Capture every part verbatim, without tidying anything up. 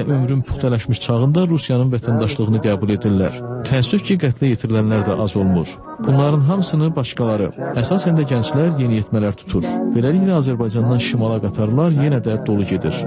Ümumiyyətlə, ömrün puxtələşmiş çağında Rusiyanın vətəndaşlığını qəbul edirlər. Təəssüf ki, qətlə yetirilənlər də az olmur. Bunların hamısını başqaları, əsasən də gənclər yeniyetmələr tutur. Beləliklə, Azərbaycandan şimala qatarlar yenə də dolu gedir.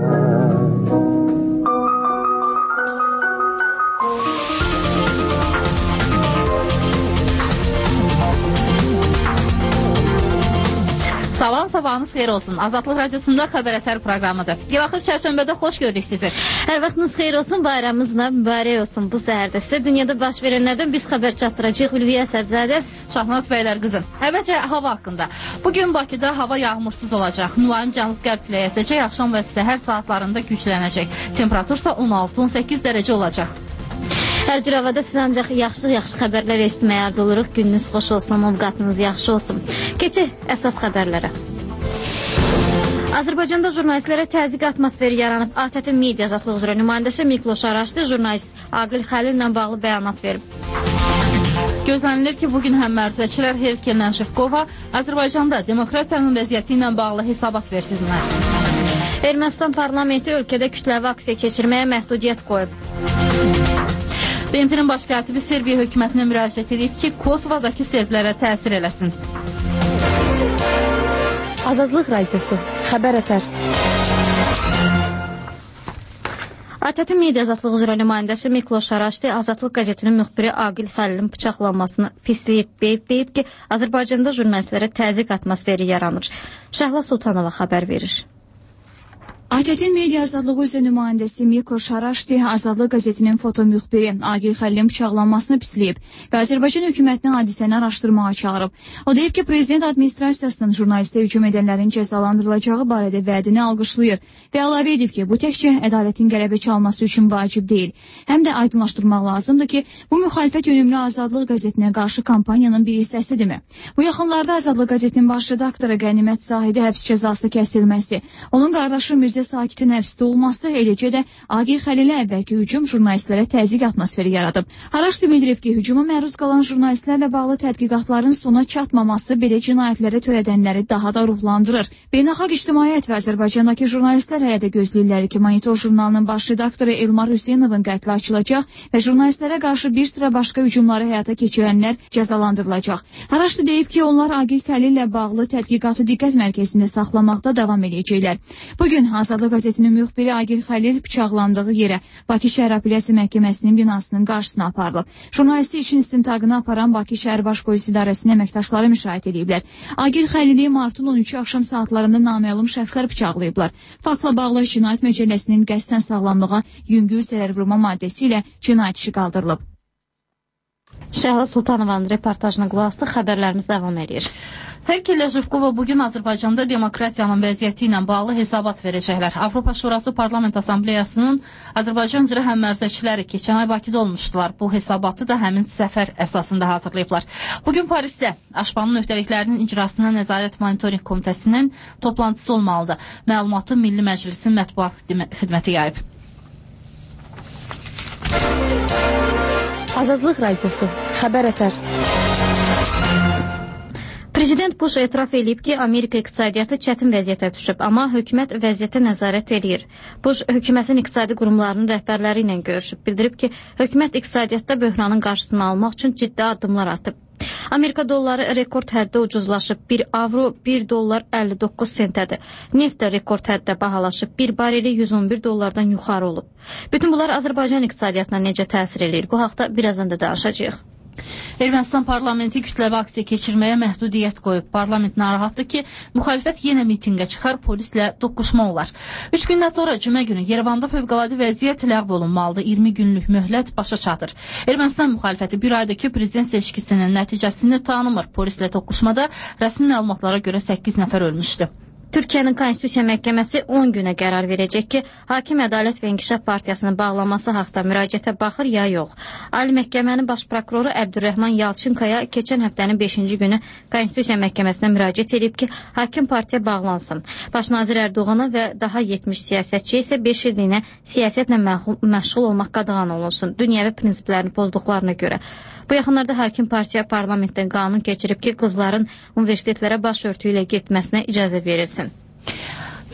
Salam, sabahınız xeyir olsun. Azadlıq Radiosunda Xəbər Ətər proqramıdır. Yavaxır çərşənbədə xoş gördük sizi. Hər vaxtınız xeyir olsun, bayramınızla mübarək olsun bu səhərdə. Sizə dünyada baş verənlərdən biz xəbər çatdıracağıq. Ülviyə Əsədzadə, Şahnaz Bəylər qızın. Əvvəlcə hava haqqında. Bugün Bakıda hava yağmursuz olacaq. Mülayim cənub-qərb küləyi əsəcək, axşam və səhər saatlarında güclənəcək. Temperatur isə on altı on səkkiz dərəcə olacaq. Hər cür havada siz ancaq yaxşı-yaxşı xəbərlər eşitməyə arzu oluruq. Gününüz xoş olsun, ovqatınız yaxşı olsun. Keçək əsas xəbərlərə. Azərbaycanda jurnalistlərə təzyiq atmosferi yaranıb. A T T Media Azadlıq üzrə nümayəndəsi Mikloş Araşdı jurnalist Aqil Xəlillə bağlı bəyanat verib. Gözlənilir ki, bugün həm mərzəçilər Herkel Nəşifqova Azərbaycanda demokratiyanın vəziyyəti ilə bağlı hesabat versinlər. Ermənistan parlamenti ölkədə kütləvi aksiya keçirməyə məhdudiyyət qoyub. B M T-nin baş katibi Serbiya hökumətinə müraciət edib ki, Kosovadakı serblərə təsir eləsin. Azadlıq Radiosu, Xəbər Ətər. A T T Media Azadlıq üzrə nümayəndəsi Mikloş Araşdı Azadlıq qəzetinin müxbiri Aqil Xəlilin bıçaqlanmasını pisləyib, deyib, deyib ki, Azərbaycanda jurnalistlərə təzyiq atmosferi yaranır. Şəhla Sultanova xəbər verir. A T T Media Azadlığı üzrə nümayəndəsi Mikloş Araşdı Azadlıq qəzetinin foto müxbiri Aqil Xəlilin bıçaqlanmasını pisləyib və Azərbaycan hökumətinin hadisəni araşdırmağa çağırıb. O deyib ki, prezident administrasiyasının jurnalistə hücum edənlərin cəzalandırılacağı barədə vədini alqışlayır və əlavə edib ki, bu təkcə ədalətin qələbə çalması üçün vacib deyil. Həm də aydınlaşdırmaq lazımdır ki, bu müxalifət yönümlü Azadlıq qəzetinə qarşı kampaniyanın bir hissəsidirmi? Bu yaxınlarda Azadlıq qəzetinin baş redaktoru Qənimət Zahidi həbs cəzası kəsilməsi, onun qardaşı Mirzə Sakitin həbsdə olması, eləcə də Aqil Xəlilə əvvəlki hücum jurnalistlərə təzyiq atmosferi yaradıb. Araşdı bildirib ki, hücuma məruz qalan jurnalistlərlə bağlı tədqiqatların sona çatmaması belə cinayətlərə törədənləri daha da ruhlandırır. Beynəlxalq ictimaiyyət və Azərbaycandakı jurnalistlər hələ də gözləyirlər ki, Monitor jurnalının baş redaktoru Elmar Hüseynovun qətli açılacaq və jurnalistlərə qarşı bir sıra başqa hücumları həyata keçirənlər cəzalandırılacaq. Araşdı deyib ki, onlar Aqil Xəlillə bağlı tədqiqatı diqqət mərkəzində saxlamaqda davam edəcəklər. Bugün Azadlıq qəzetinin müxbiri Aqil Xəlil bıçaqlandığı yerə Bakı Şəhər Apellyasiya Məhkəməsinin binasının qarşısına aparılıb. Jurnalisti için istintaqını aparan Bakı Şəhər Baş Polis İdarəsinin əməkdaşları müşahidə ediblər. Aqil Xəlili martın on üçü axşam saatlarında naməlum şəxslər bıçaqlayıblar. Faktla bağlı Cinayət Məcəlləsinin qəsdən sağlamlığa yüngül zərər vurma maddəsi ilə cinayət işi qaldırılıb. Şəhla Sultanovanın reportajına qulaq asdıq, xəbərlərimiz davam edir. Herkel Nəşifqova bugün Azərbaycanda demokratiyanın vəziyyəti ilə bağlı hesabat verəcəklər. Avropa Şurası Parlament Assambleyasının Azərbaycan üzrə həmmərzəçiləri keçən ay Bakıda olmuşdular. Bu hesabatı da həmin səfər əsasında hazırlayıblar. Bugün Parisdə Aşpanın öhdəliklərinin icrasına Nəzarət Monitoring Komitəsinin toplantısı olmalıdır. Məlumatı Milli Məclisin mətbuat xidməti yayıb. Azadlıq Radiosu, Xəbər Ətər. Prezident Bush etiraf edib ki, Amerika iqtisadiyyatı çətin vəziyyətə düşüb, amma hökumət vəziyyətə nəzarət edir. Bush hökumətin iqtisadi qurumlarının rəhbərləri ilə görüşüb, bildirib ki, hökumət iqtisadiyyatda böhranın qarşısını almaq üçün ciddi addımlar atıb. Amerika dolları rekord həddə ucuzlaşıb, bir avro bir dollar əlli doqquz sentədir. Neft də rekord həddə bahalaşıb, bir bareli yüz on bir dollardan yuxarı olub. Bütün bunlar Azərbaycan iqtisadiyyatına necə təsir edir? Bu haqda birazdan da danışacağıq. Ermənistan parlamenti kütləvi aksiya keçirməyə məhdudiyyət qoyub. Parlament narahatdır ki, müxalifət yenə mitinqə çıxar, polislə toqquşma olar. Üç gündən sonra cümə günü Yerevanda fövqəladə vəziyyət ləğv olunmalıdır. iyirmi günlük möhlət başa çatır. Ermənistan müxalifəti bir aydakı prezident seçkisinin nəticəsini tanımır. Polislə toqquşmada rəsmi məlumatlara görə səkkiz nəfər ölmüşdü. Türkiyənin Konstitusiya Məhkəməsi on günə qərar verəcək ki, Hakim Ədalət və İnkişaf Partiyasının bağlanması haqda müraciətə baxır ya yox. Ali Məhkəmənin baş prokuroru Əbdürrəhman Yalçınkaya keçən həftənin beşinci günü Konstitusiya Məhkəməsinə müraciət edib ki, Hakim Partiya bağlansın. Baş nazir Ərdoğana və daha yetmiş siyasətçi isə beş illiyə siyasətlə məşğul olmaq qadağan olunsun, dünyəvi prinsiplərini pozduqlarına görə. Bu yaxınlarda Hakim Partiya parlamentdən qanun keçirib ki, qızların universitetlərə başörtü ilə getməsinə icazə verilsin.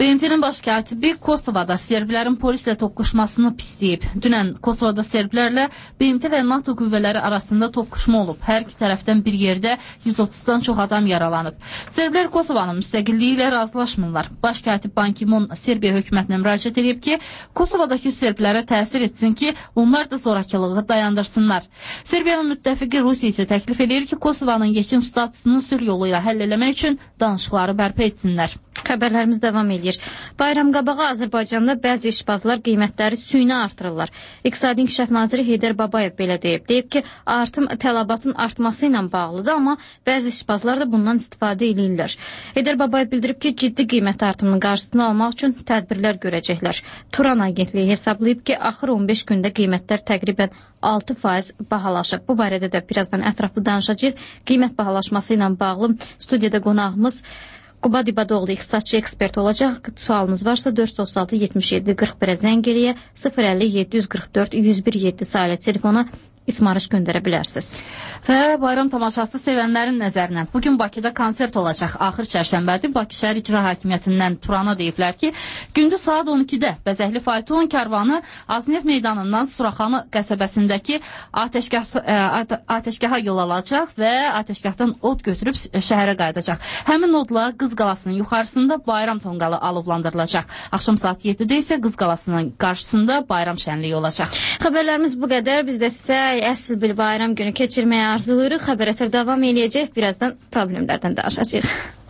B M T-nin baş katibi Kosovada serblərin polislə toqquşmasını pisləyib. Dünən Kosovada serblərlə B M T və NATO qüvvələri arasında toqquşma olub. Hər iki tərəfdən bir yerdə yüz otuzdan çox adam yaralanıb. Serblər Kosovanın müstəqilliyi ilə razılaşmırlar. Baş katib Ban Ki-moon Serbiya hökumətinə müraciət edib ki, Kosovadakı serblərə təsir etsin ki, onlar da zorakılığı dayandırsınlar. Serbiyanın müttəfiqi Rusiya isə təklif edir ki, Kosovanın yekun statusunu sülh yolu ilə həll eləmək üçün danışıqları bərpa etsinlər. Xəbərlərimiz davam edir. Bayram qabağı Azərbaycanda bəzi işbazlar qiymətləri süni artırırlar. İqtisadi İnkişaf naziri Heydər Babayev belə deyib. Deyib ki, artım tələbatın artması ilə bağlıdır, amma bəzi işbazlar da bundan istifadə edirlər. Heydər Babayev bildirib ki, ciddi qiymət artımının qarşısını almaq üçün tədbirlər görəcəklər. Turan agentliyi hesablayıb ki, axır on beş gündə qiymətlər təqribən altı faiz bahalaşıb. Bu barədə də birazdan ətraflı danışacağıq. Qiymət bahalaşması ilə bağlı studiyada qonağımız Quba Dibadoğlu iqtisadçı ekspert olacaq. Sualınız varsa dörd yüz otuz altı yetmiş yeddi qırx birə zəng eləyə sıfır əlli yeddi yüz qırx dörd yüz bir yeddi sayılı telefona ismarış göndərə bilərsiniz. Və bayram tamaşası sevənlərin nəzərinə bugün Bakıda konsert olacaq. Axır çərşənbədir. Bakı şəhər icra hakimiyyətindən Turana deyiblər ki, gündüz saat on ikidə bəzəkli fayton karvanı Aznef meydanından Suraxanı qəsəbəsindəki atəşgah, ə, atəşgaha yol alacaq və atəşgahdan od götürüb şəhərə qayıdacaq. Həmin odla Qız Qalasının yuxarısında bayram tonqalı alovlandırılacaq. Axşam saat yeddidə isə Qız Qalasının qarşısında bayram şənliyi olacaq. Xəbərlərimiz bu qədər. Biz də sizə əsl bir bayram günü keçirməyə arzulayırıq. Xəbər ətər davam eləyəcək. Birazdan problemlərdən danışacağıq.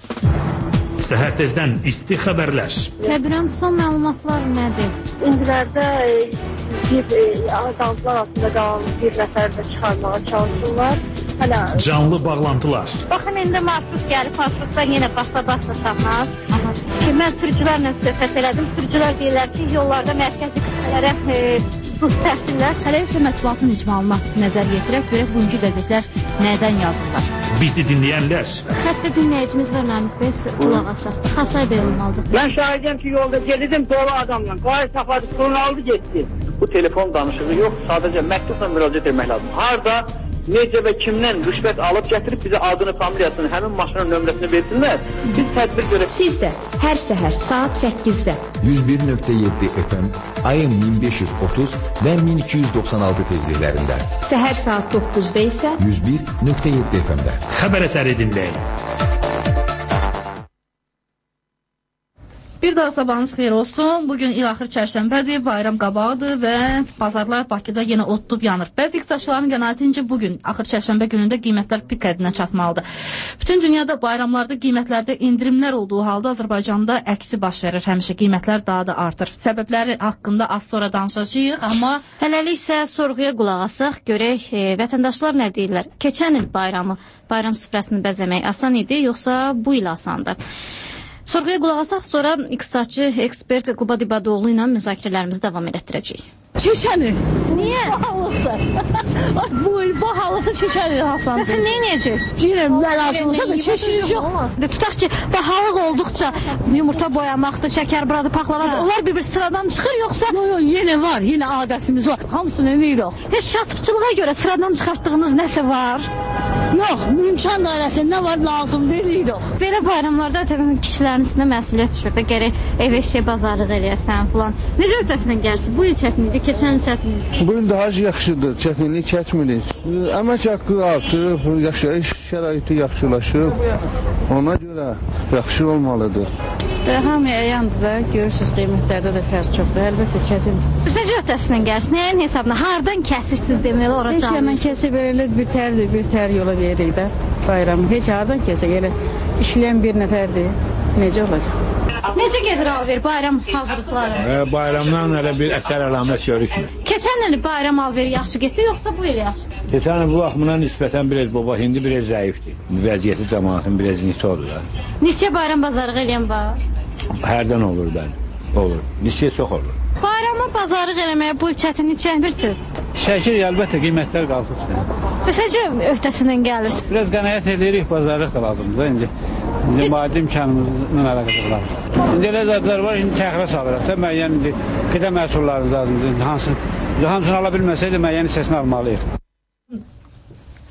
Səhər tezdən isti xəbərlər. Kəbirən son məlumatlar nədir? İndilərdə bir azaltılar altında qalan bir nəfər də çıxarmağa çalışırlar. Hələ canlı bağlantılar. Baxın, indi marşrut gəlib, marşrutdan yenə basa-basa saxlar. Ki, mən sürücülərlə söhbət elədim. Sürücülər deyirlər ki, yollarda mərkəzi qüvvələrə buz təhsillər. Hələ isə mətbuatın icmalına nəzər yetirək, görək bugünkü qəzetlər nədən yazırlar. Bizi dinləyənlər. Xəttə dinləyicimiz var, Namik Bey, qulaq asaq. Xasay belə olmalıdır. Mən şahidəm ki, yolda gedirdim dolu adamla. Qayı saxladı, pulunu aldı, getdi. Bu telefon danışığı yox, sadəcə məktubla müraciət etmək lazım. Harda, necə və kimdən rüşvət alıb gətirib bizə adını, familiyasını, həmin maşının nömrəsini versinlər. Biz tədbir görək. Siz də hər səhər saat səkkizdə yüz bir nöqtə yeddi F M, ayın min beş yüz otuz və min iki yüz doxsan altı tezliklərində. Səhər saat doqquzda isə yüz bir nöqtə yeddi F M-də. Xəbər ətəri dinləyin. Bir daha sabahınız xeyir olsun. Bugün il axır çərşənbədir, bayram qabağıdır və bazarlar Bakıda yenə odlub yanır. Bəzi iqtisadçıların qənaətincə bugün axır çərşənbə günündə qiymətlər pik hədinə çatmalıdır. Bütün dünyada bayramlarda qiymətlərdə indirimlər olduğu halda Azərbaycanda əksi baş verir. Həmişə qiymətlər daha da artır. Səbəbləri haqqında az sonra danışacağıq, amma hələlik isə sorğuya qulaq asaq, görək e, vətəndaşlar nə deyirlər. Keçən il bayramı, bayram süfrəsini bəzəmək asan idi, yoxsa bu il asandır? Sorğuya qulaq asaq, sonra iqtisadçı ekspert Quba Dibadoğlu ilə müzakirələrimizi davam etdirəcəyik. Keçən il. Niyə? Bahalıqdır. Bu il bahalıqdır, keçən il hasandır. Bəs nə edəcəksiniz? Girəm, mən arşımıza da keçirici yox. Tutaq ki, bahalıq olduqca yumurta boyamaqdır, şəkər buradır, paxlavadır. Onlar bir-bir sıradan çıxır, yoxsa? Yox, yox, yenə var, yenə adətimiz var. Hamısını eləyirik. Heç şatıqçılığa görə sıradan çıxartdığınız nəsə var? Yox, imkan dairəsində nə var, lazımdır, eləyirik. Belə bayramlarda təbii kişilərin üstünə məsuliyyət düşür və gərək ev eşya bazarlıq eləyəsən falan. Necə öhdəsindən gəlirsin? Bu il çətin idi, keçən il çətin idi. Bu il daha yaxşıdır, çətinlik çəkmirik. Əmək haqqı artıb, yaşayış şəraiti yaxşılaşıb. Ona görə yaxşı olmalıdır. Hamıya əyandır da, görürsünüz qiymətlərdə də fərq çoxdur, əlbəttə çətindir. Necə öhdəsindən gəlirsin? Nəyin hesabına? Hardan kəsirsiniz deməli ora canlı? Heç həmən kəsib elə bir tərdir, bir tər yola veririk də bayramı. Heç hardan kəsək, elə işləyən bir nəfərdir. Necə olacaq? Necə gedir alver bayram hazırlıqları? E, bayramdan elə bir əsər əlamət görükmür. Keçən il bayram alveri yaxşı getdi, yoxsa bu il yaxşı? Keçən il bu vaxtına nisbətən biraz baba, indi biraz zəifdir. Vəziyyəti cəmaatın biraz nisi olur da. Nisiyə bayram bazarlıq eləyən var? Hərdən olur bəli, olur. Nisiyə çox olur. Bayrama bazarlıq eləməyə bu il çətinlik çəkmirsiniz? Şəkil əlbəttə qiymətlər qalxır. Bəs necə öhdəsindən gəlirsiniz? Biraz qənaət edirik, bazarlıq da lazımdır indi. İndi maddi imkanımızla əlaqədar. İndi elə zadlar var, indi təxirə salırıq da, müəyyən indi qida məhsulları zadındır, hansı, hamısını ala bilməsəydə müəyyən hissəsini almalıyıq.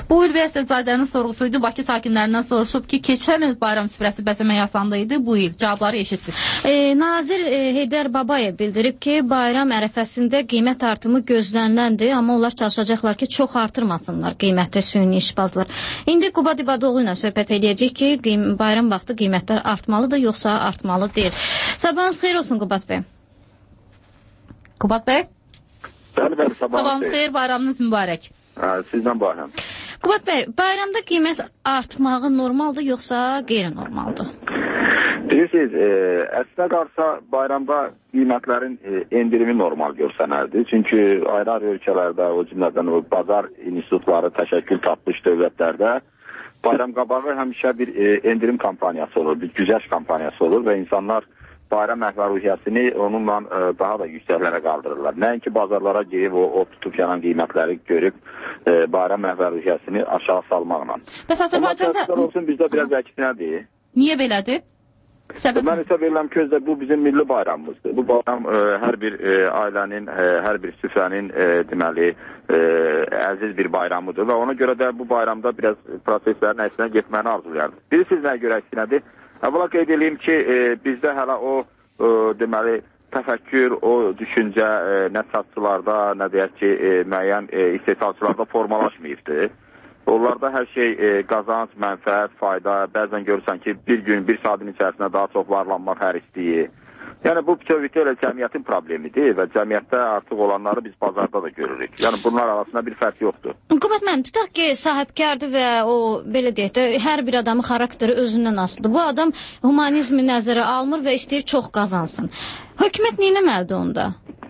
Bu il Vəsədzadənin sorğusuydu. Bakı sakinlərindən soruşub ki, keçən il bayram süfrəsi bəzəmək yasanda idi. Bu il cavabları eşitdiniz. E, Nazir e, Heydər Babayev bildirib ki, bayram ərəfəsində qiymət artımı gözləniləndir, amma onlar çalışacaqlar ki, çox artırmasınlar qiymətli süni işbazlar. İndi Qubad İbadoğlu ilə söhbət edəcək ki, qeym bayram vaxtı qiymətlər artmalıdır, yoxsa artmalı deyil. Sabahınız xeyir olsun Qubad bəy. Qubad bəy? Bəli, bəli, sabahınız xeyir, bayramınız mübarək. Hə, sizdən bayram. Qubad bəy, bayramda qiymət artmağı normaldır, yoxsa qeyri-normaldır? Bilirsiniz, e, əslində qarsa bayramda qiymətlərin e, endirimi normal görsənərdi. Çünki ayrı-ayrı ölkələrdə, o cümlədən o bazar institutları təşəkkül tapmış dövlətlərdə bayram qabağı həmişə bir e, endirim kampaniyası olur, bir güzəşt kampaniyası olur və insanlar bayram əhval-ruhiyyəsini onunla e, daha da yüksəklərə qaldırırlar. Nəinki bazarlara girib o, o tutub yanan qiymətləri görüb e, bayram əhval-ruhiyyəsini aşağı salmaqla. Bəs Azərbaycanda... olsun, bizdə biraz əksinədir. Niyə belədir? Səbəb... Mən isə verirəm ki, özdə bu bizim milli bayramımızdır. Bu bayram e, hər bir e, ailənin, e, hər bir süfrənin e, deməli, e, əziz bir bayramıdır və ona görə də bu bayramda biraz proseslərin əksinə getməni arzulayardım. Bilirsiniz nəyə görə əksinədir? Əvvəla qeyd edeyim ki, e, bizdə hələ o e, deməli, təfəkkür, o düşüncə e, nə satçılarda, nə deyək ki, e, müəyyən e, istehsalçılarda formalaşmayıbdır. Onlarda hər şey e, qazanc, mənfəət, fayda, bəzən görürsən ki, bir gün, bir saatın içərisində daha çox varlanmaq hər istəyir. Yəni, bu bütövlükdə elə cəmiyyətin problemidir və cəmiyyətdə artıq olanları biz bazarda da görürük. Yəni, bunlar arasında bir fərq yoxdur. Qubad müəllim, tutaq ki, sahibkardır və o, belə deyək də, hər bir adamın xarakteri özündən asılıdır. Bu adam humanizmi nəzərə almır və istəyir çox qazansın. Hökumət neynəməlidir onda?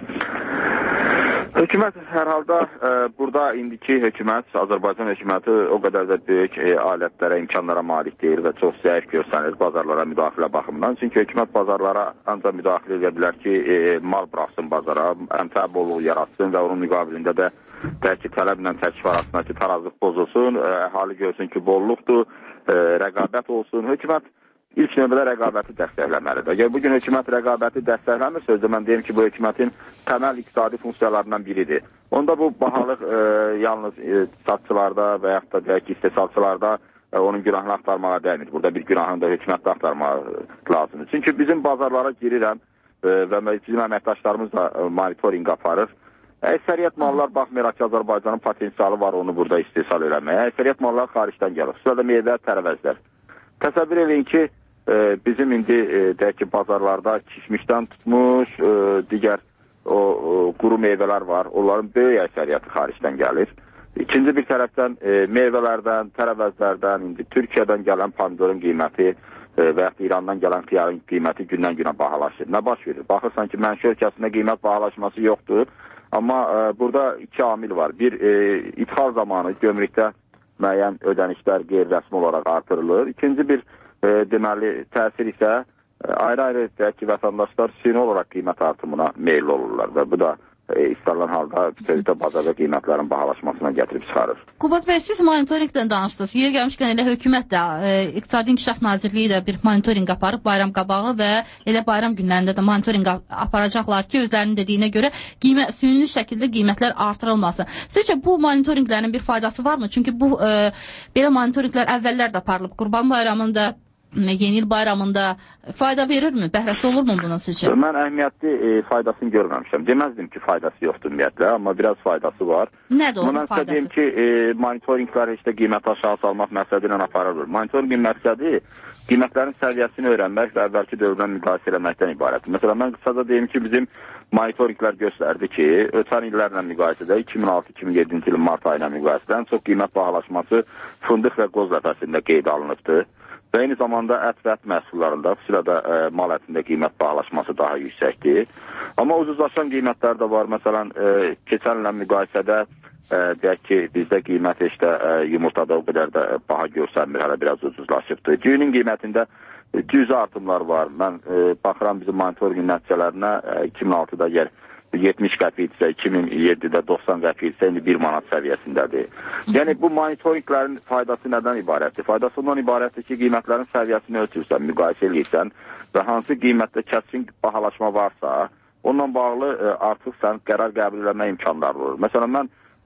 Hökumət hər halda e, burada indiki hökumət, Azərbaycan hökuməti o qədər də böyük e, alətlərə, imkanlara malik deyil və çox zəif görsənir bazarlara müdaxilə baxımından. Çünki hökumət bazarlara ancaq müdaxilə edə bilər ki, e, mal buraxsın bazara, əmtəə bolluq yaratsın və onun müqabilində də bəlkə tələblə təklif arasındakı tarazlıq pozulsun, e, əhali görsün ki, bolluqdur, e, rəqabət olsun. Hökumət İlk növbədə rəqabəti dəstəkləməlidir. Əgər bugün hökumət rəqabəti dəstəkləmir, sözdə mən deyim ki, bu hökumətin təməl iqtisadi funksiyalarından biridir. Onda bu bahalıq e, yalnız e, satçılarda və yaxud da deyək ki, istehsalçılarda e, onun günahını axtarmağa dəymir. Burada bir günahını da hökumətdə axtarmağa lazımdır. Çünki bizim bazarlara girirəm e, və bizim əməkdaşlarımız da e, monitoring aparır. Əksəriyyət mallar baxmayaraq ki, Azərbaycanın potensialı var onu burada istehsal eləməyə. Əksəriyyət mallar xaricdən gəlir. Xüsusilə də meyvə, tərəvəzlər. Təsəvvür edin ki, bizim indi deyək ki, bazarlarda kişmişdən tutmuş, digər o, o quru meyvələr var. Onların böyük əksəriyyəti xaricdən gəlir. İkinci bir tərəfdən meyvələrdən, tərəvəzlərdən, indi Türkiyədən gələn pomidorun qiyməti və yaxud İrandan gələn xiyarın qiyməti gündən günə bahalaşır. Nə baş verir? Baxırsan ki, mənşə ölkəsində qiymət bahalaşması yoxdur. Amma burada iki amil var. Bir, ithal zamanı gömrükdə müəyyən ödənişlər qeyri-rəsmi olaraq artırılır. İkinci bir e, deməli təsir isə e, ayrı-ayrı deyək ki, vətəndaşlar süni olaraq qiymət artımına meyil olurlar və bu da e, istənilən halda bütövlükdə bazarda qiymətlərin bahalaşmasına gətirib çıxarır. Qubad bəy, siz monitoringdən danışdınız. Yer gəlmişkən elə hökumət də, e, İqtisadi İnkişaf Nazirliyi də bir monitoring aparıb bayram qabağı və elə bayram günlərində də monitoring aparacaqlar ki, özlərinin dediyinə görə qiymət, süni şəkildə qiymətlər artırılmasın. Sizcə bu monitoringlərin bir faydası varmı? Çünki bu e, belə monitoringlər əvvəllər də aparılıb. Qurban bayramında, yeni il bayramında fayda verirmi? Bəhrəsi olurmu bunun sizcə? Mən əhəmiyyətli e, faydasını görməmişəm. Deməzdim ki, faydası yoxdur ümumiyyətlə, amma biraz faydası var. Nədir onun faydası? Mən deyim ki, e, monitoringlər işte qiyməti aşağı salmaq məqsədi ilə aparılır. Monitoringin məqsədi qiymətlərin səviyyəsini öyrənmək və əvvəlki dövrdən müqayisə eləməkdən ibarətdir. Məsələn, mən qısaca deyim ki, bizim monitoringlər göstərdi ki, ötən illərlə müqayisədə iki min altı iki min yeddinci ilin mart ayına müqayisədə ən çox qiymət bahalaşması fındıq və qoz ləfəsində qeyd alınıbdır. Və eyni zamanda ət və ət məhsullarında, xüsusilə də e, mal ətində qiymət bahalaşması daha yüksəkdir. Amma ucuzlaşan qiymətlər də var. Məsələn, e, keçən ilə müqayisədə e, deyək ki, bizdə qiymət işte e, yumurtada o qədər də baha görsənmir, hələ biraz ucuzlaşıbdır. Düyünün qiymətində e, cüzi artımlar var. Mən e, baxıram bizim monitoringin nəticələrinə e, iki min altıda yer yetmiş qəpikdirsə, iki min yeddidə doxsan qəpikdirsə, indi bir manat səviyyəsindədir. Yəni, bu monitoringlərin faydası nədən ibarətdir? Faydası ondan ibarətdir ki, qiymətlərin səviyyəsini ölçürsən, müqayisə edirsən və hansı qiymətdə kəskin bahalaşma varsa, onunla bağlı e, artıq sən qərar qəbul eləmə imkanları olur. Məsələn, mən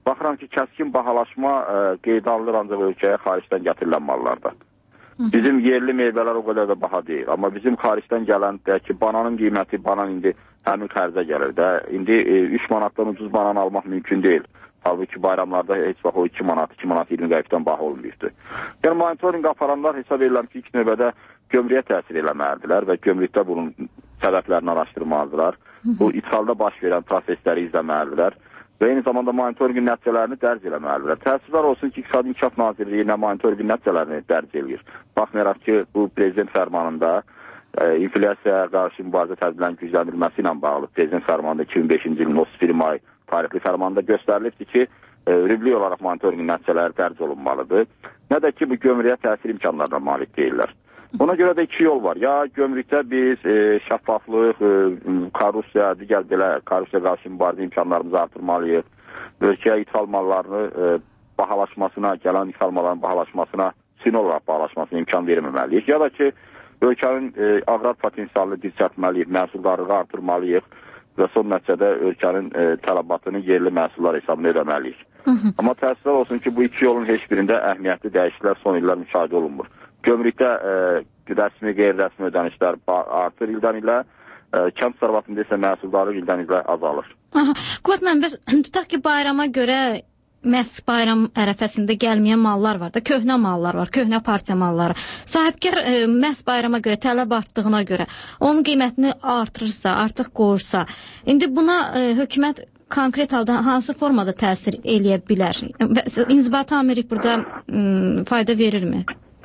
baxıram ki, kəskin bahalaşma e, qeydə alınır ancaq ölkəyə xaricdən gətirilən mallarda. Bizim yerli meyvələr o qədər də baha deyil. Amma bizim xaricdən gələn, deyək ki, bananın qiyməti, banan indi həmin xərzə gəlir də. İndi e, üç manatdan ucuz banan almaq mümkün deyil. Halbuki bayramlarda heç vaxt o iki manat, iki manat iyirmi qəpikdən baha olmayıbdır. Yəni, monitoring aparanlar hesab edirlər ki, ilk növbədə gömrüyə təsir eləməlidirlər və gömrükdə bunun səbəblərini araşdırmalıdırlar. Bu, ithalda baş verən prosesləri izləməlidirlər və eyni zamanda monitoringin nəticələrini dərc eləməlidirlər. Təəssüflər olsun ki, İqtisadi İnkişaf Nazirliyi nə monitoringin nəticələrini dərc eləyir. Baxmayaraq ki, bu prezident fərmanında e, inflyasiyaya qarşı mübarizə tədbirlərinin gücləndirilməsi ilə bağlı prezident fərmanında iki min beşinci ilin otuz bir may tarixli fərmanında göstərilibdir ki, e, rübli olaraq monitoringin nəticələri dərc olunmalıdır. Nə də ki, bu gömrüyə təsir imkanlarına malik deyirlər. Ona görə də iki yol var. Ya gömrükdə biz e, şəffaflıq, e, korrupsiya, digər belə korrupsiya qarşı mübarizə imkanlarımızı artırmalıyıq. Ölkəyə ithal mallarını e, bahalaşmasına, gələn ithal malların bahalaşmasına, süni olaraq bahalaşmasına imkan verməməliyik. Ya da ki, ölkənin e, aqrar potensialını dirçəltməliyik, məhsuldarlığı artırmalıyıq və son nəticədə ölkənin e, tələbatını yerli məhsullar hesabına ödəməliyik. Amma təəssüflər olsun ki, bu iki yolun heç birində əhəmiyyətli dəyişikliklər son illər müşahidə olunmur. Gömrükdə e, rəsmi, qeyri-rəsmi ödənişlər artır ildən ilə, e, kənd sərvatında isə məhsuldarlıq ildən ilə azalır. Qüvvət müəllim, bəs tutaq ki, bayrama görə məhz bayram ərəfəsində gəlməyən mallar var da, köhnə mallar var, köhnə partiya malları. Sahibkar e, məhz bayrama görə, tələb artdığına görə onun qiymətini artırırsa, artıq qoyursa, indi buna e, hökumət konkret halda hansı formada təsir eləyə bilər? İnzibati amirlik burada m, fayda verirmi?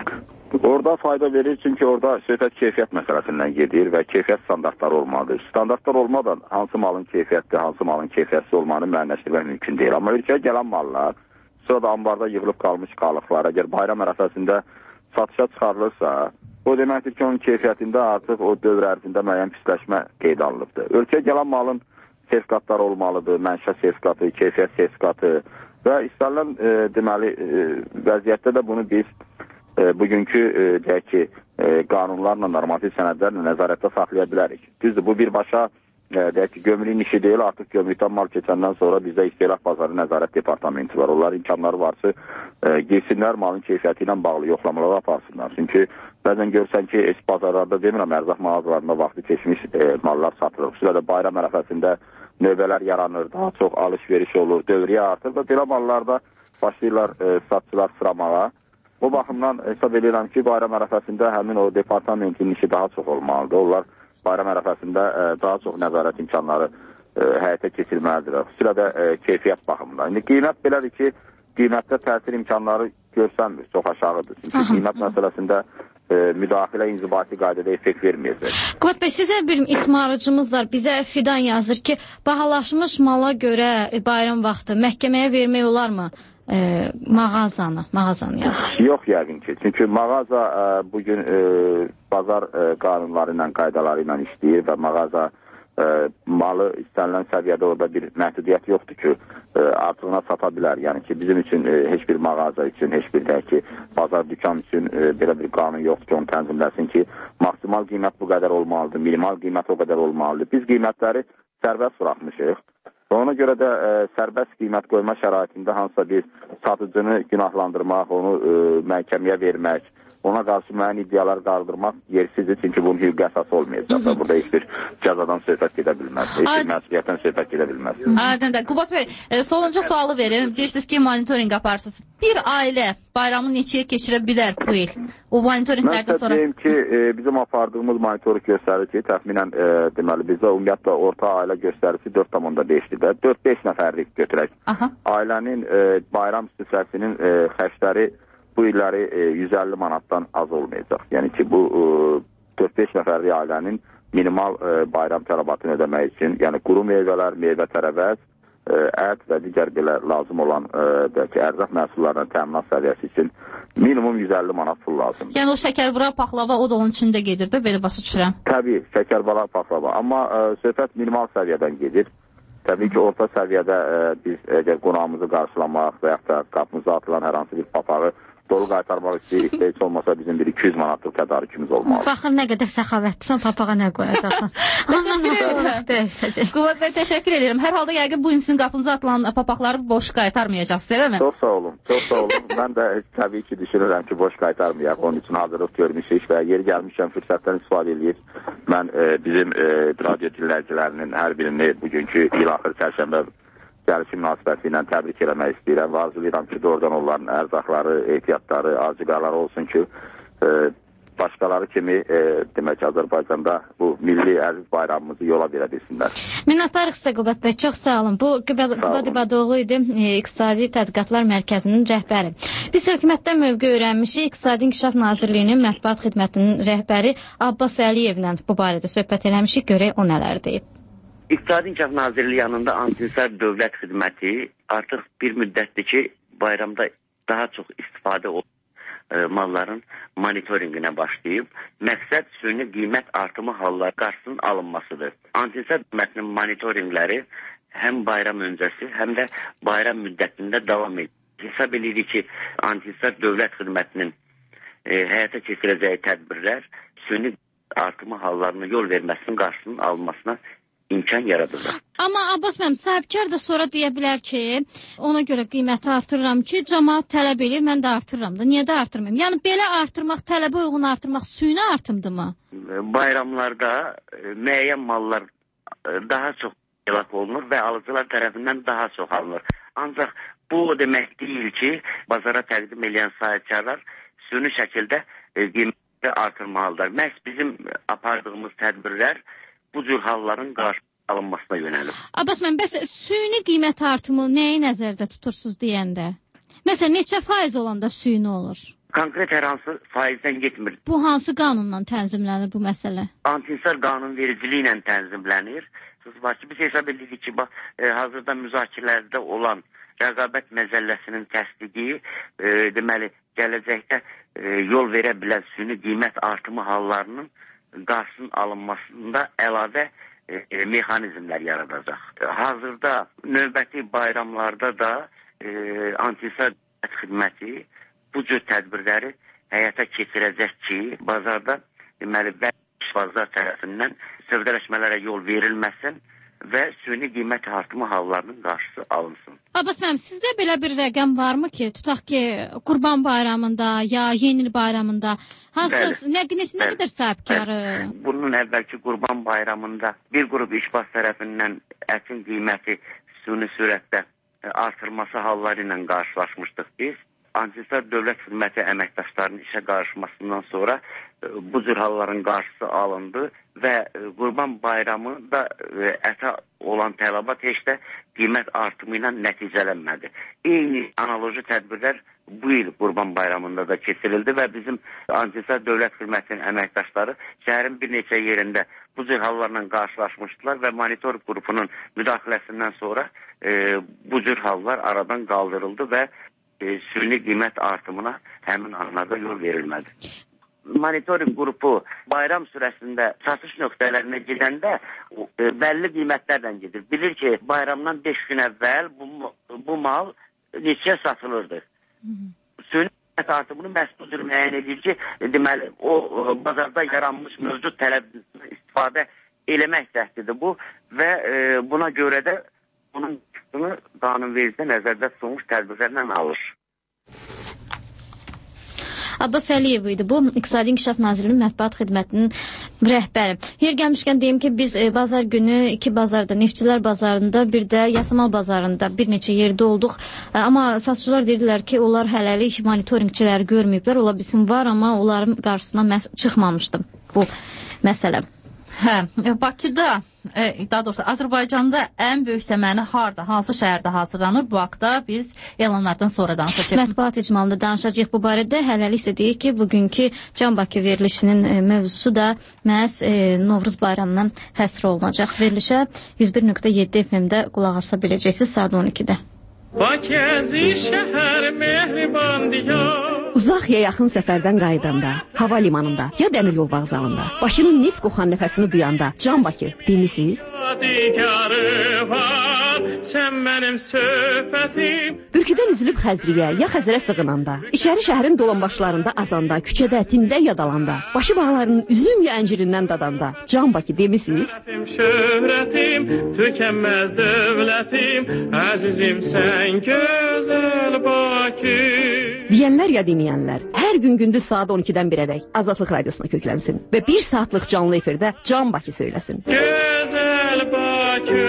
Orada fayda verir, çünki orada söhbət keyfiyyət məsələsindən gedir və keyfiyyət standartları olmalıdır. Standartlar olmadan hansı malın keyfiyyətli, hansı malın keyfiyyətsiz olmanı müəyyənləşdirmək mümkün deyil. Amma ölkəyə gələn mallar, sırada ambarda yığılıb qalmış qalıqlar, əgər bayram ərəfəsində satışa çıxarılırsa, o deməkdir ki, onun keyfiyyətində artıq o dövr ərzində müəyyən pisləşmə qeyd alınıbdır. Ölkəyə gələn malın sertifikatları olmalıdır, mənşə sertifikatı, keyfiyyət sertifikatı və istənilən e, deməli e, vəziyyətdə də bunu biz E, bugünkü e, deyək ki, e, qanunlarla, normativ sənədlərlə nəzarətdə saxlaya bilərik. Düzdür, bu birbaşa e, deyək ki, gömrüyün işi deyil, artıq gömrükdən mal keçəndən sonra bizdə İstehlak Bazarı Nəzarət Departamenti var. Onlar imkanları varsa, e, girsinlər, malın keyfiyyəti ilə bağlı yoxlamalar aparsınlar. Çünki bəzən görsən ki, eski bazarlarda demirəm, ərzaq mağazalarında vaxtı keçmiş e, mallar satılır. Xüsusilə də bayram ərəfəsində növbələr yaranır, daha çox alış-veriş olur, dövriyə artır və belə mallarda başlayırlar e, satçılar sıramağa. Bu baxımdan hesab edirəm ki, bayram ərəfəsində həmin o departamentin işi daha çox olmalıdır. Onlar bayram ərəfəsində e, daha çox nəzarət imkanları e, həyata keçirməlidir. Xüsusilə də e, keyfiyyət baxımından. İndi qiymət belədir ki, qiymətdə təsir imkanları görsənmir, çox aşağıdır. Çünki qiymət məsələsində e, müdaxilə inzibati qaydada effekt verməyəcək. Qüvvət bəy, sizə bir ismarıcımız var. Bizə Fidan yazır ki, bahalaşmış mala görə e, bayram vaxtı məhkəməyə vermək olarmı? E, mağazanı, mağazanı yazır. Yox yəqin ki. Çünki mağaza e, bugün e, bazar e, qanunları ilə, qaydaları ilə işləyir və mağaza e, malı istənilən səviyyədə orada bir məhdudiyyət yoxdur ki, e, artığına sata bilər. Yəni ki, bizim üçün e, heç bir mağaza üçün, heç bir deyək ki, bazar dükan üçün e, belə bir qanun yoxdur ki, onu tənzimləsin ki, maksimal qiymət bu qədər olmalıdır, minimal qiymət o qədər olmalıdır. Biz qiymətləri sərbəst buraxmışıq. Ona görə də e, sərbəst qiymət qoyma şəraitində hansısa biz satıcını günahlandırmaq, onu e, məhkəməyə vermək, ona qarşı müəyyən iddialar qaldırmaq yersizdir, çünki bunun hüquqi əsası olmayacaq. Burada heç bir cəzadan söhbət gedə bilməz, heç bir məsuliyyətdən söhbət gedə bilməz. Aydındır. Qubad bəy, e, sonuncu sualı verim. Deyirsiniz ki, monitoring aparırsınız. Bir ailə bayramı neçəyə keçirə bilər bu il? O monitoringlərdən sonra... Mən deyim ki, e, bizim apardığımız monitoring göstərir ki, təxminən e, deməli, bizdə ümumiyyətlə orta ailə göstərisi dörd tam onda beşdir də. dörd beş nəfərlik götürək. Aha. Ailənin e, bayram süfrəsinin e, xərcləri bu illəri e, yüz əlli manatdan az olmayacaq. Yəni ki, bu e, dörd beş nəfərlik ailənin minimal e, bayram tələbatını ödəmək üçün, yəni quru meyvələr, meyvə tərəvəz, e, ət və digər belə lazım olan e, ki, ərzaq məhsullarının təminat səviyyəsi üçün minimum yüz əlli manat pul lazımdır. Yəni o şəkərbara, paxlava o da onun içində gedir də, belə başa düşürəm. Təbii, şəkərbara, paxlava. Amma e, söhbət minimal səviyyədən gedir. Təbii ki, orta səviyyədə e, biz əgər qonağımızı qarşılamaq və yaxud da qapımıza atılan hər hansı bir papağı dolu qaytarmaq istəyirik. Heç olmasa bizim bir iki yüz manatlıq tədarükümüz olmalı. Baxır nə qədər səxavətlisən, papağa nə qoyacaqsan. Qüvvət bəy, təşəkkür edirəm. Hər halda yəqin bu insin qapınıza atılan papaqları boş qaytarmayacaqsınız, eləmi? Çox sağ olun, çox sağ olun. Mən də təbii ki, düşünürəm ki, boş qaytarmayaq. Onun üçün hazırlıq görmüşük və yeri gəlmişkən fürsətdən istifadə edib. Mən e, bizim e, radio dinləyicilərinin hər birini bugünkü il axır çərşənbə gəlişi münasibəti ilə təbrik eləmək istəyirəm və arzulayıram ki, doğrudan onların ərzaqları, ehtiyatları, acıqaları olsun ki, e, başqaları kimi e, demək ki, Azərbaycanda bu milli əziz bayramımızı yola verə bilsinlər. Minnətdarıq sizə Qubad bəy, çox sağ olun. Bu Qubad İbadoğlu idi, e, İqtisadi Tədqiqatlar Mərkəzinin rəhbəri. Biz hökumətdən mövqe öyrənmişik, İqtisadi İnkişaf Nazirliyinin Mətbuat Xidmətinin rəhbəri Abbas Əliyevlə bu barədə söhbət eləmişik, görək o nələr deyib. İqtisadi İnkişaf Nazirliyi yanında Antisar Dövlət Xidməti artıq bir müddətdir ki, bayramda daha çox istifadə olan e, malların monitoringinə başlayıb. Məqsəd süni qiymət artımı halları qarşısının alınmasıdır. Antisar Dövlətinin monitoringləri həm bayram öncəsi, həm də bayram müddətində davam edir. Hesab edirik ki, Antisar Dövlət Xidmətinin e, həyata keçirəcəyi tədbirlər süni artımı hallarına yol verməsinin qarşısının alınmasına imkan yaradırlar. Amma Abbas müəllim, sahibkar da sonra deyə bilər ki, ona görə qiyməti artırıram ki, cəmaət tələb edir, mən də artırıram da. Niyə də artırmayım? Yəni belə artırmaq, tələbə uyğun artırmaq süni artımdır mı? Bayramlarda e, müəyyən mallar e, daha çox tələb olunur və alıcılar tərəfindən daha çox alınır. Ancaq bu o demək deyil ki, bazara təqdim edən sahibkarlar süni şəkildə e, qiyməti artırmalıdır. Məhz bizim apardığımız tədbirlər bu cür halların qarşı alınmasına yönəlir. Abbas müəllim, bəs süni qiymət artımı nəyi nəzərdə tutursunuz deyəndə? Məsələn, neçə faiz olanda süni olur? Konkret hər hansı faizdən getmir. Bu hansı qanunla tənzimlənir bu məsələ? Antisar qanunvericiliyi ilə tənzimlənir. Siz var ki, biz hesab edirik ki, bax, e, hazırda müzakirələrdə olan rəqabət məzəlləsinin təsdiqi, e, deməli, gələcəkdə e, yol verə bilən süni qiymət artımı hallarının qarşısının alınmasında əlavə e, e, mexanizmlər yaradacaq. E, hazırda növbəti bayramlarda da e, Antisar Xidməti bu cür tədbirləri həyata keçirəcək ki, bazarda deməli işbazlar tərəfindən sövdələşmələrə yol verilməsin və süni qiymət artımı hallarının qarşısı alınsın. Abbas müəllim, sizdə belə bir rəqəm varmı ki, tutaq ki, Qurban bayramında ya Yeni il bayramında hansı nə, nə qədər sahibkarı? Bunun əvvəlki Qurban bayramında bir qrup işbaz tərəfindən ətin qiyməti süni sürətdə artırması halları ilə qarşılaşmışdıq biz. Antisar Dövlət Xidməti əməkdaşlarının işə qarışmasından sonra bu cür halların qarşısı alındı və Qurban bayramı da ətə olan tələbat heç də qiymət artımı ilə nəticələnmədi. Eyni analoji tədbirlər bu il Qurban bayramında da keçirildi və bizim Antisar Dövlət Xidmətinin əməkdaşları şəhərin bir neçə yerində bu cür hallarla qarşılaşmışdılar və monitor qrupunun müdaxiləsindən sonra e, bu cür hallar aradan qaldırıldı və e, süni qiymət artımına həmin anlarda yol verilmədi. Monitoring qrupu bayram sürəsində satış nöqtələrinə gedəndə e, bəlli qiymətlərlə gedir. Bilir ki, bayramdan beş gün əvvəl bu, bu mal neçəyə satılırdı. Süni qiymət artımını məhz bu cür müəyyən edir ki, e, deməli, o e, bazarda yaranmış mövcud tələbdən istifadə eləmək cəhdidir bu və e, buna görə də bunun çıxdığını qanunvericidə nəzərdə tutulmuş tədbirlərlə alır. Abbas Əliyev idi bu, İqtisadi İnkişaf Nazirliyinin Mətbuat Xidmətinin rəhbəri. Yer gəlmişkən deyim ki, biz e, bazar günü iki bazarda, Neftçilər bazarında, bir də Yasamal bazarında bir neçə yerdə olduq. E, amma satıcılar dedilər ki, onlar hələlik monitoringçiləri görməyiblər, ola bilsin var, amma onların qarşısına çıxmamışdı bu məsələ. Hə, Bakıda, e, daha doğrusu Azərbaycanda ən böyük səməni harda, hansı şəhərdə hazırlanır? Bu haqda biz elanlardan sonra danışacağıq. Mətbuat icmalında danışacağıq bu barədə. Hələlik isə deyək ki, bugünkü Can Bakı verilişinin e, mövzusu da məhz e, Novruz bayramından həsr olunacaq. Verilişə yüz bir nöqtə yeddi F M-də qulaq asa biləcəksiniz saat on ikidə. Bakəzi şəhər mehriban diyar. Uzaq ya yaxın səfərdən qayıdanda, hava limanında ya dəmir yol vağzalında, Bakının neft qoxan nəfəsini duyanda, Can Bakı demisiz? yadigarı var, sən mənim söhbətim. Bürküdən üzülüb Xəzriyə, ya Xəzərə sığınanda, İçəri şəhərin dolanbaşlarında azanda, küçədə, tində yadalanda, başı bağlarının üzüm ya əncirindən dadanda, Can Bakı demisiniz? Şöhrətim, tükənməz dövlətim, əzizim sən gözəl Bakı. Deyənlər ya deməyənlər, hər gün gündüz saat on ikidən birədək Azadlıq Radiosuna köklənsin və bir saatlıq canlı efirdə Can Bakı söyləsin. Gözəl Bakı.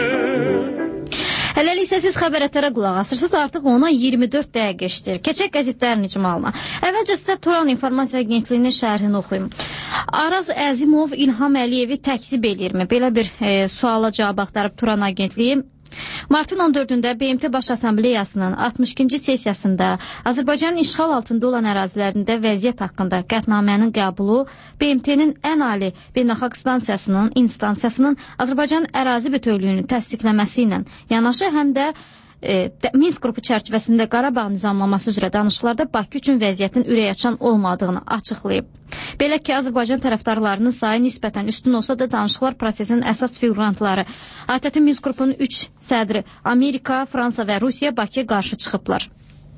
Hələlik isə siz xəbərətlərə qulaq asırsınız, artıq ona iyirmi dörd dəqiqə işləyir. Keçək qəzetlərin icmalına. Əvvəlcə sizə Turan İnformasiya Agentliyinin şərhini oxuyum. Araz Əzimov İlham Əliyevi təkzib eləyirmi? Belə bir e, suala cavab axtarıb Turan Agentliyi. Martın on dördündə B M T Baş Assambleyasının altmış ikinci sessiyasında Azərbaycanın işğal altında olan ərazilərində vəziyyət haqqında qətnamənin qəbulu B M T-nin ən ali beynəlxalq stansiyasının, instansiyasının Azərbaycanın ərazi bütövlüyünü təsdiqləməsi ilə yanaşı həm də E, Minsk qrupu çərçivəsində Qarabağ nizamlaması üzrə danışıqlarda Bakı üçün vəziyyətin ürəkaçan olmadığını açıqlayıb. Belə ki, Azərbaycan tərəfdarlarının sayı nisbətən üstün olsa da danışıqlar prosesinin əsas figurantları A T T Minsk qrupunun üç sədri Amerika, Fransa və Rusiya Bakıya qarşı çıxıblar.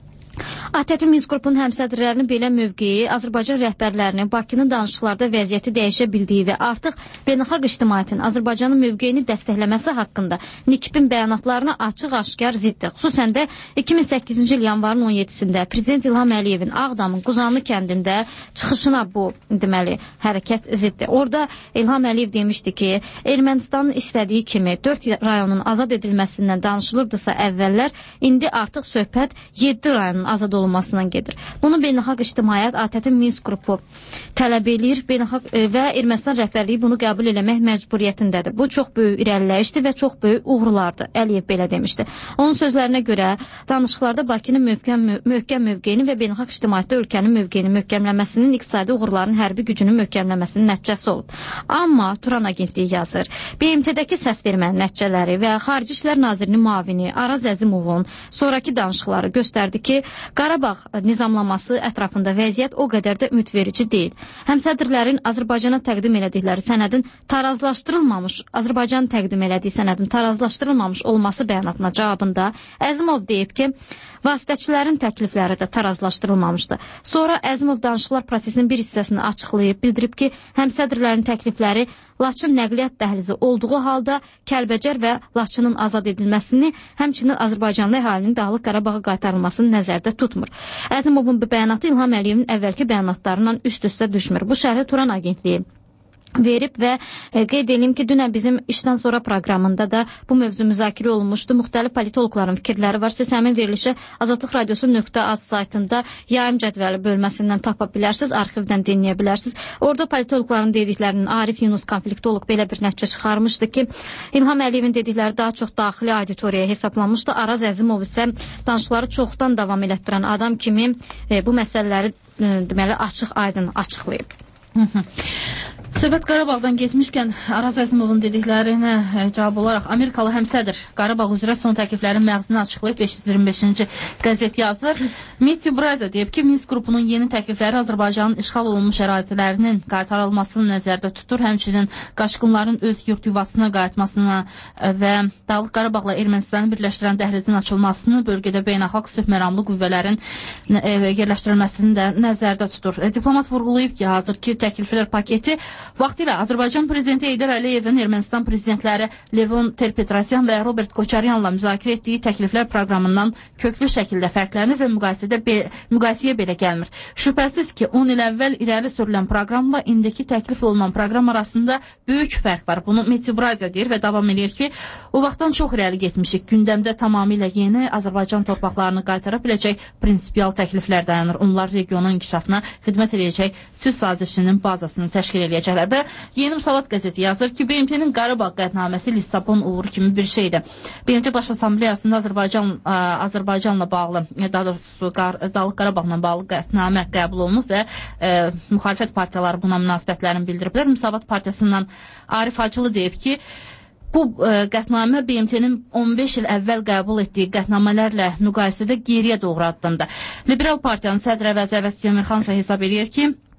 A T T Minsk qrupunun həmsədrlərinin belə mövqeyi Azərbaycan rəhbərlərinin Bakının danışıqlarda vəziyyəti dəyişə bildiyi və artıq beynəlxalq ictimaiyyətin Azərbaycanın mövqeyini dəstəkləməsi haqqında Nikbin bəyanatlarına açıq-aşkar ziddir. Xüsusən də iki min səkkizinci il yanvarın on yeddisində Prezident İlham Əliyevin Ağdamın Quzanlı kəndində çıxışına bu deməli hərəkət ziddir. Orada İlham Əliyev demişdi ki, Ermənistanın istədiyi kimi dörd rayonun azad edilməsindən danışılırdısa əvvəllər, indi artıq söhbət yeddi rayonun azad olunmasından gedir. Bunu beynəlxalq ictimaiyyət A T T Minsk qrupu tələb edir beynəlxalq e, və Ermənistan rəhbərliyi bunu qəbul eləmək məcburiyyətindədir. Bu çox böyük irəliləyişdir və çox böyük uğurlardır. Əliyev belə demişdi. Onun sözlərinə görə danışıqlarda Bakının möhkəm, möhkəm mövqeyini və beynəlxalq ictimaiyyətdə ölkənin mövqeyini möhkəmləməsinin iqtisadi uğurların hərbi gücünün möhkəmləməsinin nəticəsi olub. Amma Turan Agentliyi yazır, B M T-dəki səs vermə nəticələri və Xarici İşlər Nazirinin müavini Araz Əzimovun sonraki danışıqları göstərdi ki, Qarabağ nizamlaması ətrafında vəziyyət o qədər də ümidverici deyil. Həmsədrlərin Azərbaycana təqdim elədikləri sənədin tarazlaşdırılmamış, Azərbaycan təqdim elədiyi sənədin tarazlaşdırılmamış olması bəyanatına cavabında Əzimov deyib ki, vasitəçilərin təklifləri də tarazlaşdırılmamışdı. Sonra Əzimov danışıqlar prosesinin bir hissəsini açıqlayıb, bildirib ki, həmsədrlərin təklifləri Laçın nəqliyyat dəhlizi olduğu halda Kəlbəcər və Laçının azad edilməsini, həmçinin Azərbaycanlı əhalinin Dağlıq Qarabağa qaytarılmasını nəzərdə tutmur. Əzimovun bu bəyanatı İlham Əliyevin əvvəlki bəyanatlarından üst-üstə düşmür. Bu şərhi Turan Agentliyi verib və e, qeyd edeyim ki, dünən bizim işdən sonra proqramında da bu mövzu müzakirə olunmuşdu. Müxtəlif politologların fikirləri var. Siz həmin verilişi Azadlıq Radiosu nöqtə az saytında yayım cədvəli bölməsindən tapa bilərsiniz, arxivdən dinləyə bilərsiniz. Orada politologların dediklərinin Arif Yunus konfliktolog belə bir nəticə çıxarmışdı ki, İlham Əliyevin dedikləri daha çox daxili auditoriyaya hesablanmışdı. Araz Əzimov isə danışıqları çoxdan davam elətdirən adam kimi e, bu məsələləri e, deməli açıq aydın açıqlayıb. Söhbət Qarabağdan getmişkən Araz Əzimovun dediklərinə cavab olaraq Amerikalı həmsədr Qarabağ üzrə son təkliflərin məğzini açıqlayıb beş yüz iyirmi beşinci qəzet yazır. Matthew Braza deyib ki, Minsk qrupunun yeni təklifləri Azərbaycanın işğal olunmuş ərazilərinin qaytarılmasını nəzərdə tutur, həmçinin qaçqınların öz yurt yuvasına qayıtmasına və Dağlıq Qarabağla Ermənistanı birləşdirən dəhlizin açılmasını, bölgədə beynəlxalq sülh məramlı qüvvələrin yerləşdirilməsini də nəzərdə tutur. Diplomat vurğulayıb ki, hazırki təkliflər paketi vaxtilə Azərbaycan prezidenti Heydər Əliyevin Ermənistan prezidentləri Levon Ter-Petrosyan və Robert Koçaryanla müzakirə etdiyi təkliflər proqramından köklü şəkildə fərqlənir və müqayisədə be müqayisəyə belə gəlmir. Şübhəsiz ki, on il əvvəl irəli sürülən proqramla indiki təklif olunan proqram arasında böyük fərq var. Bunu Matthew Braza deyir və davam edir ki, o vaxtdan çox irəli getmişik. Gündəmdə tamamilə yeni Azərbaycan torpaqlarını qaytara biləcək prinsipial təkliflər dayanır. Onlar regionun inkişafına xidmət edəcək sülh sazişinin bazasını təşkil edəcəklər. Və Yeni Müsavat qəzeti yazır ki, B M T-nin Qarabağ qətnaməsi Lissabon uğuru kimi bir şeydir. B M T Baş Assambleyasında Azərbaycan, Azərbaycanla bağlı, daha doğrusu Dağlıq Qarabağla bağlı qətnamə qəbul olunub və e, müxalifət partiyaları buna münasibətlərini bildiriblər. Müsavat Partiyasından Arif Hacılı deyib ki, bu e, qətnamə B M T-nin on beş il əvvəl qəbul etdiyi qətnamələrlə müqayisədə geriyə doğru addımdır. Liberal Partiyanın sədr əvəzi Əvəz Cəmirxan isə hesab edir ki,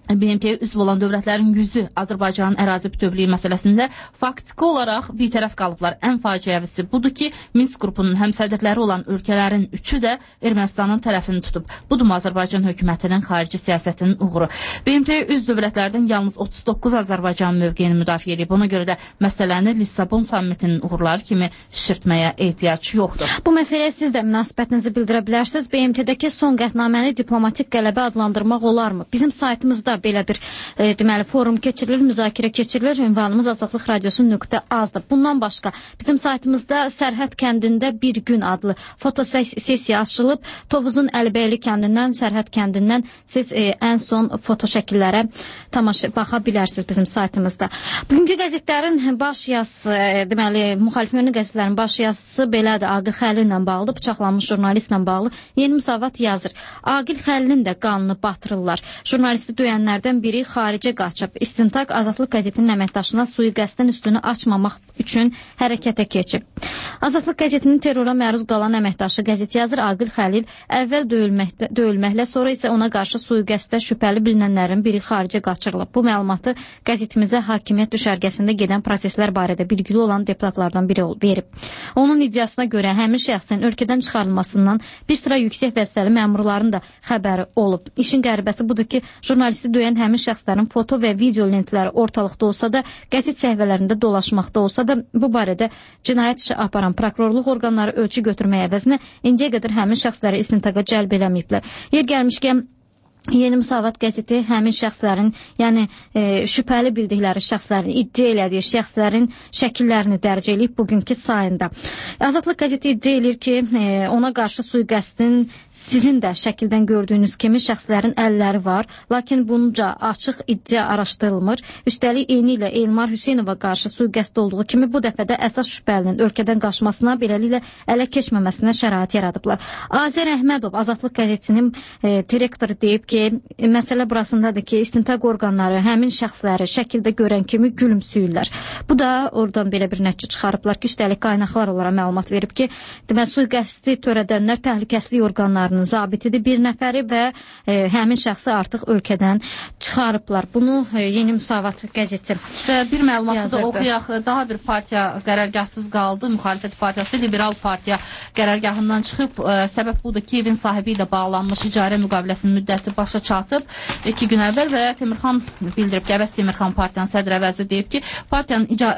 B M T-yə üzv olan dövlətlərin yüzü Azərbaycanın ərazi bütövlüyü məsələsində faktiki olaraq bir tərəf qalıblar. Ən faciəvisi budur ki, Minsk qrupunun həmsədrləri olan ölkələrin üçü də Ermənistanın tərəfini tutub. Budur Azərbaycan hökumətinin xarici siyasətinin uğuru. B M T-yə üzv dövlətlərdən yalnız otuz doqquz Azərbaycan mövqeyini müdafiə edib. Ona görə də məsələni Lissabon sammitinin uğurları kimi şişirtməyə ehtiyac yoxdur. Bu məsələyə siz də münasibətinizi bildirə bilərsiniz. B M T-dəki son qətnaməni diplomatik qələbə adlandırmaq olarmı? Bizim saytımızda belə bir e, deməli forum keçirilir, müzakirə keçirilir. Ünvanımız azadlıq radiosu nöqtə azdır. Bundan başqa bizim saytımızda Sərhəd kəndində bir gün adlı fotosessiya açılıb. Tovuzun Əlibəyli kəndindən, Sərhəd kəndindən siz e, ən son foto şəkillərə tamaşa baxa bilərsiniz bizim saytımızda. Bugünkü qəzetlərin baş yazısı, e, deməli müxalif yönlü qəzetlərin baş yazısı belədir. Aqil Xəlil ilə bağlı, bıçaqlanmış jurnalistlə bağlı Yeni Müsavat yazır. Aqil Xəlilin də qanını batırırlar. Jurnalisti döyən lərdən biri xaricə qaçıb. İstintaq Azadlıq qəzetinin əməkdaşına sui-qəsdin üstünü açmamaq üçün hərəkətə keçib. Azadlıq qəzetinin terrora məruz qalan əməkdaşı qəzet yazır Aqil Xəlil əvvəl döyülməklə, döyülməklə, sonra isə ona qarşı sui-qəsddə şübhəli bilinənlərin biri xaricə qaçırılıb. Bu məlumatı qəzetimizə hakimiyyət düşərgəsində gedən proseslər barədə bilgili olan deputatlardan biri verib. Onun iddiasına görə həmin şəxsin ölkədən çıxarılmasından bir sıra yüksək vəzifəli məmurların da xəbəri olub. İşin qəribəsi budur ki, jurnalisti döyən həmin şəxslərin foto və video lentləri ortalıqda olsa da, qəzet səhifələrində dolaşmaqda olsa da, bu barədə cinayət işi aparan prokurorluq orqanları ölçü götürməyə əvəzinə indiyə qədər həmin şəxsləri istintaqa cəlb eləməyiblər. Yer gəlmişkən Yeni Müsavat qəzeti həmin şəxslərin, yəni e, şübhəli bildikləri şəxslərin, iddia elədiyi şəxslərin şəkillərini dərc eləyib bugünkü sayında. Azadlıq qəzeti iddia eləyir ki, e, ona qarşı sui-qəsdin sizin də şəkildən gördüyünüz kimi şəxslərin əlləri var, lakin bunca açıq iddia araşdırılmır. Üstəlik eyni ilə Elmar Hüseynova qarşı sui-qəsd olduğu kimi bu dəfə də əsas şübhəlinin ölkədən qaçmasına, beləliklə ələ keçməməsinə şərait yaradıblar. Azər Əhmədov Azadlıq qəzetinin e, direktoru deyib ki, məsələ burasındadır ki, istintaq orqanları həmin şəxsləri şəkildə görən kimi gülümsüyürlər. Bu da oradan belə bir nəticə çıxarıblar ki, üstəlik qaynaqlar olaraq məlumat verib ki, demək sui-qəsdi törədənlər təhlükəsizlik orqanlarının zabitidir bir nəfəri və e, həmin şəxsi artıq ölkədən çıxarıblar. Bunu e, Yeni Müsavat qəzeti və bir məlumatı da oxuyaq. Daha bir partiya qərargahsız qaldı. Müxalifət partiyası Liberal partiya qərargahından çıxıb. E, səbəb budur ki, evin sahibi ilə bağlanmış icarə müqaviləsinin müddəti başa çatıb iki gün əvvəl və Temirxan bildirib ki, Əvəz Temirxan partiyanın sədr əvəzi deyib ki, partiyanın ica,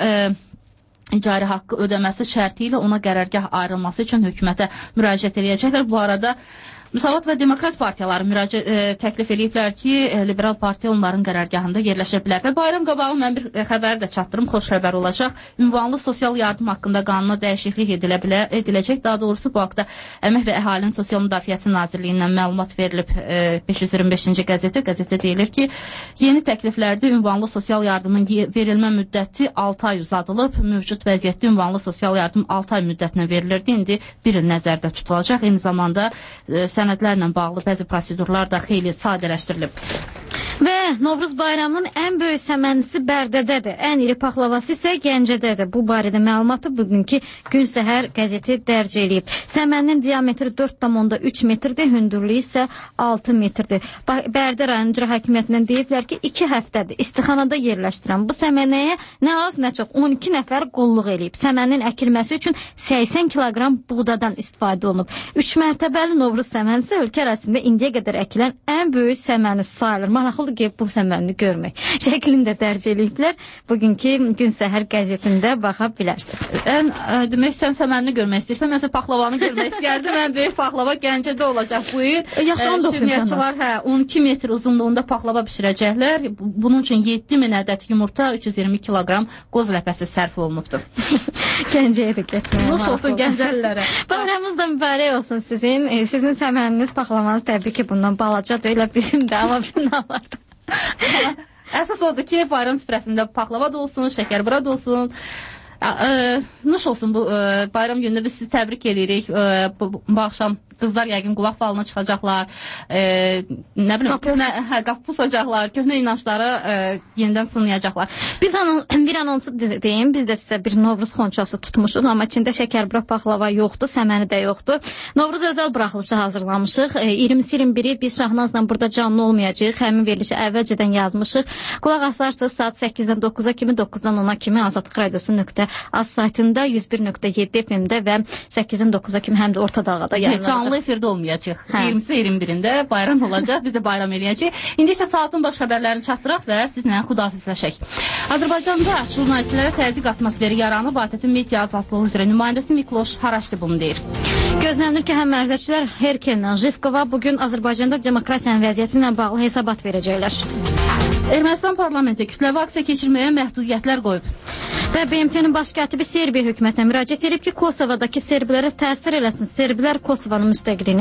e, icari haqqı ödəməsi şərti ilə ona qərargah ayrılması üçün hökumətə müraciət edəcəklər. Bu arada Müsavat və Demokrat partiyaları müraciət e, təklif ediblər ki, e, Liberal partiya onların qərargahında yerləşə bilər. Və bayram qabağı mən bir e, xəbər də çatdırım, xoş xəbər olacaq. Ünvanlı sosial yardım haqqında qanuna dəyişiklik edilə bilər, ediləcək. Daha doğrusu bu haqda Əmək və Əhalinin Sosial Müdafiəsi Nazirliyindən məlumat verilib e, beş yüz iyirmi beşinci qəzetə. Qəzetdə deyilir ki, yeni təkliflərdə ünvanlı sosial yardımın verilmə müddəti altı ay uzadılıb. Mövcud vəziyyətdə ünvanlı sosial yardım altı ay müddətinə verilirdi. İndi bir il nəzərdə tutulacaq. Eyni zamanda e, sənədlərlə bağlı bəzi prosedurlar da xeyli sadələşdirilib. Və Novruz bayramının ən böyük səmənisi Bərdədədir. Ən iri paxlavası isə Gəncədədir. Bu barədə məlumatı bugünkü Gün Səhər qəzeti dərc eləyib. Səmənin diametri dörd tam üç metrdir, hündürlüyü isə altı metrdir. Bərdə rayon icra hakimiyyətindən deyiblər ki, iki həftədir istixanada yerləşdirən bu səmənəyə nə az, nə çox on iki nəfər qulluq eləyib. Səmənin əkilməsi üçün səksən kiloqram buğdadan istifadə olunub. üç mərtəbəli Novruz səmənisi ölkə ərazisində indiyə qədər əkilən ən böyük səməni sayılır. Maraqlı ki, bu səməni görmək. Şəklini də dərc eləyiblər. Bugünkü Gün Səhər qəzetində baxa bilərsiniz. Ən, ə, demək, sən səmənini görmək istəyirsən, mən sən paxlavanı görmək istəyərdim. Mən böyük paxlava Gəncədə olacaq bu il. Yaxşı, onu da şirniyyatçılar hə, on iki metr uzunluğunda paxlava bişirəcəklər. Bunun üçün yeddi min ədəd yumurta, üç yüz iyirmi kiloqram qoz ləpəsi sərf olunubdur. Gəncəyə də getməyə. Nuş olsun Gəncəlilərə. Bayramınız da mübarək olsun sizin. E, sizin səməniniz, paxlavanız təbii ki, bundan balacadır. Elə bizim də, amma binalarda. Əsas odur ki, bayram süfrəsində paxlava da olsun, şəkərbura da olsun. Ə, ə, nuş olsun bu ə, bayram günündə biz sizi təbrik edirik. Ə, bu, bu axşam qızlar yəqin qulaq falına çıxacaqlar, e, nə bilim, köhnə, hə, qapı pusacaqlar, köhnə inancları e, yenidən sınayacaqlar. Biz anon, bir anonsu deyim, biz də sizə bir Novruz xonçası tutmuşuq, amma içində şəkərbura paxlava yoxdur, səməni də yoxdur. Novruz özəl buraxılışı hazırlamışıq. E, iyirmisi iyirmi biri biz Şahnazla burada canlı olmayacağıq. Həmin verilişi əvvəlcədən yazmışıq. Qulaq asarsınız saat səkkizdən dokkuza kimi, doqquzdan ona kimi Azadlıq Radiosu nöqtə az saytında, yüz bir nöqtə yeddi F M-də və səkkizdən dokkuza kimi həm də Orta Dağda yayınlanacaq. Canlı efirdə olmayacaq. Hə. iyirmisi iyirmi birində bayram olacaq. Biz də bayram eləyəcəyik. İndi isə saatın baş xəbərlərini çatdıraq və sizlə xudafizləşək. Azərbaycanda jurnalistlərə təzyiq atmosferi yaranıb. A T T Media Azadlığı üzrə nümayəndəsi Mikloş Haraşdi bunu deyir. Gözlənilir ki, həm ərzəçilər Herkellə Jivkova bugün Azərbaycanda demokratiyanın vəziyyəti ilə bağlı hesabat verəcəklər. Ermənistan parlamenti kütləvi aksiya keçirməyə məhdudiyyətlər qoyub. Və B M T-nin baş katibi Serbiya hökumətinə müraciət edib ki, Kosovadakı serbilərə təsir eləsin. Serbilər Kosovanın müstəqilliyini